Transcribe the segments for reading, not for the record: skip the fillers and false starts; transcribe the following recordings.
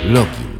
Login.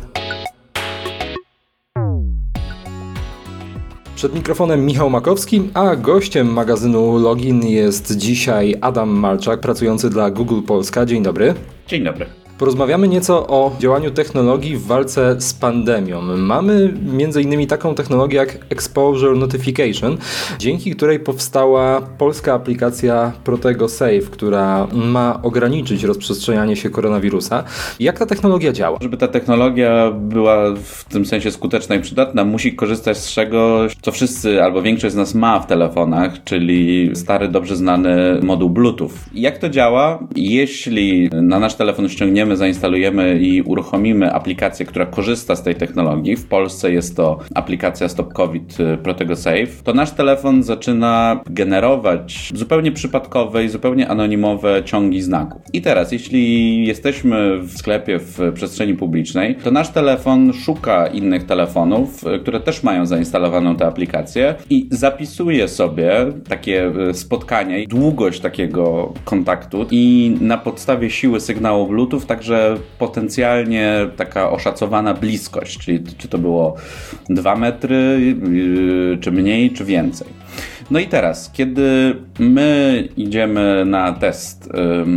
Przed mikrofonem Michał Makowski, a gościem magazynu Login jest dzisiaj Adam Malczak, pracujący dla Google Polska. Dzień dobry. Dzień dobry. Porozmawiamy nieco o działaniu technologii w walce z pandemią. Mamy m.in. taką technologię jak Exposure Notification, dzięki której powstała polska aplikacja Protego Safe, która ma ograniczyć rozprzestrzenianie się koronawirusa. Jak ta technologia działa? Żeby ta technologia była w tym sensie skuteczna i przydatna, musi korzystać z czegoś, co wszyscy albo większość z nas ma w telefonach, czyli stary, dobrze znany moduł Bluetooth. Jak to działa? Jeśli na nasz telefon ściągniemy, zainstalujemy i uruchomimy aplikację, która korzysta z tej technologii. W Polsce jest to aplikacja Stop COVID Protego Safe. To nasz telefon zaczyna generować zupełnie przypadkowe i zupełnie anonimowe ciągi znaków. I teraz, jeśli jesteśmy w sklepie, w przestrzeni publicznej, to nasz telefon szuka innych telefonów, które też mają zainstalowaną tę aplikację i zapisuje sobie takie spotkanie, długość takiego kontaktu i na podstawie siły sygnału Bluetooth także potencjalnie taka oszacowana bliskość, czyli czy to było 2 metry, czy mniej, czy więcej. No i teraz, kiedy my idziemy na test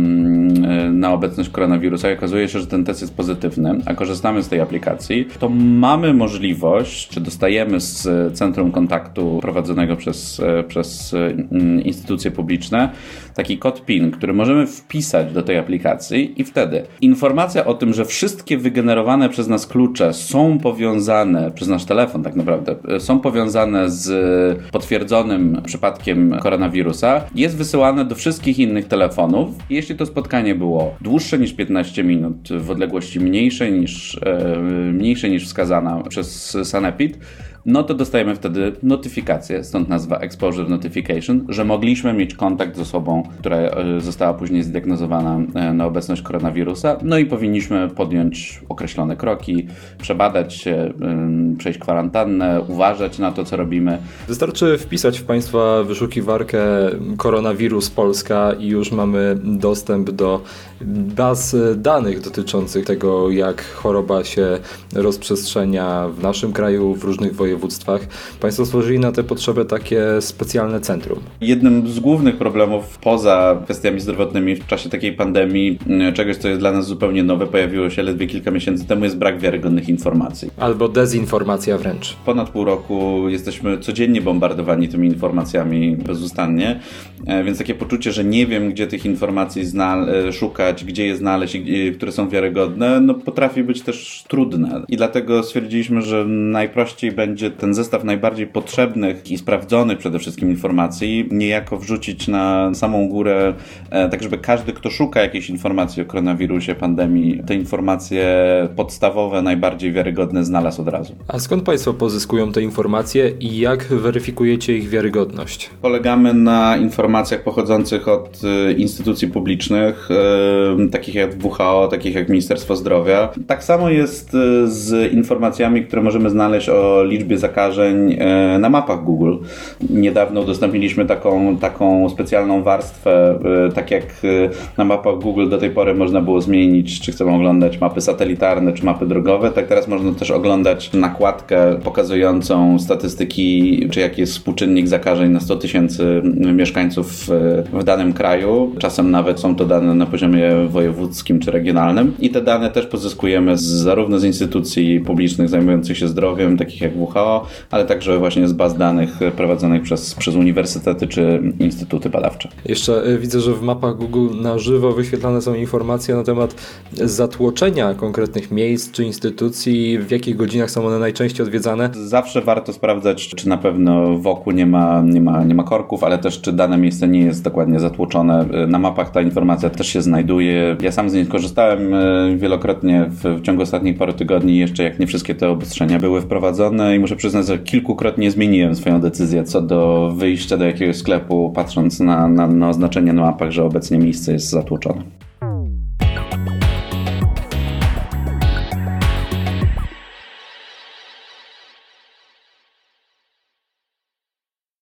na obecność koronawirusa i okazuje się, że ten test jest pozytywny, a korzystamy z tej aplikacji, to mamy możliwość, czy dostajemy z centrum kontaktu prowadzonego przez instytucje publiczne taki kod PIN, który możemy wpisać do tej aplikacji i wtedy informacja o tym, że wszystkie wygenerowane przez nas klucze są powiązane, przez nasz telefon tak naprawdę, są powiązane z potwierdzonym przypadkiem koronawirusa, jest wysyłane do wszystkich innych telefonów. Jeśli to spotkanie było dłuższe niż 15 minut, w odległości mniejszej niż wskazana przez Sanepid, no to dostajemy wtedy notyfikację, stąd nazwa Exposure Notification, że mogliśmy mieć kontakt z osobą, która została później zdiagnozowana na obecność koronawirusa, no i powinniśmy podjąć określone kroki, przebadać się, przejść kwarantannę, uważać na to, co robimy. Wystarczy wpisać w Państwa wyszukiwarkę koronawirus Polska i już mamy dostęp do baz danych dotyczących tego, jak choroba się rozprzestrzenia w naszym kraju, w różnych województwach. Państwo stworzyli na tę potrzebę takie specjalne centrum. Jednym z głównych problemów poza kwestiami zdrowotnymi w czasie takiej pandemii, czegoś, co jest dla nas zupełnie nowe, pojawiło się ledwie kilka miesięcy temu, jest brak wiarygodnych informacji. Albo dezinformacja wręcz. Ponad pół roku jesteśmy codziennie bombardowani tymi informacjami bezustannie, więc takie poczucie, że nie wiem, gdzie tych informacji szukać, gdzie je znaleźć, które są wiarygodne, no potrafi być też trudne. I dlatego stwierdziliśmy, że najprościej będzie ten zestaw najbardziej potrzebnych i sprawdzonych przede wszystkim informacji niejako wrzucić na samą górę, tak żeby każdy, kto szuka jakiejś informacji o koronawirusie, pandemii, te informacje podstawowe, najbardziej wiarygodne znalazł od razu. A skąd Państwo pozyskują te informacje i jak weryfikujecie ich wiarygodność? Polegamy na informacjach pochodzących od instytucji publicznych, takich jak WHO, takich jak Ministerstwo Zdrowia. Tak samo jest z informacjami, które możemy znaleźć o liczbie zakażeń na mapach Google. Niedawno udostępniliśmy taką specjalną warstwę, tak jak na mapach Google do tej pory można było zmienić, czy chcemy oglądać mapy satelitarne, czy mapy drogowe, tak teraz można też oglądać nakładkę pokazującą statystyki, czy jaki jest współczynnik zakażeń na 100 tysięcy mieszkańców w danym kraju. Czasem nawet są to dane na poziomie wojewódzkim czy regionalnym i te dane też pozyskujemy zarówno z instytucji publicznych zajmujących się zdrowiem, takich jak WHO, ale także właśnie z baz danych prowadzonych przez uniwersytety czy instytuty badawcze. Jeszcze widzę, że w mapach Google na żywo wyświetlane są informacje na temat zatłoczenia konkretnych miejsc czy instytucji, w jakich godzinach są one najczęściej odwiedzane. Zawsze warto sprawdzać, czy na pewno wokół nie ma korków, ale też czy dane miejsce nie jest dokładnie zatłoczone. Na mapach ta informacja też się znajduje. Ja sam z niej korzystałem wielokrotnie w ciągu ostatnich paru tygodni, jeszcze jak nie wszystkie te obostrzenia były wprowadzone i muszę przyznać, że kilkukrotnie zmieniłem swoją decyzję co do wyjścia do jakiegoś sklepu, patrząc na oznaczenie na mapach, że obecnie miejsce jest zatłoczone.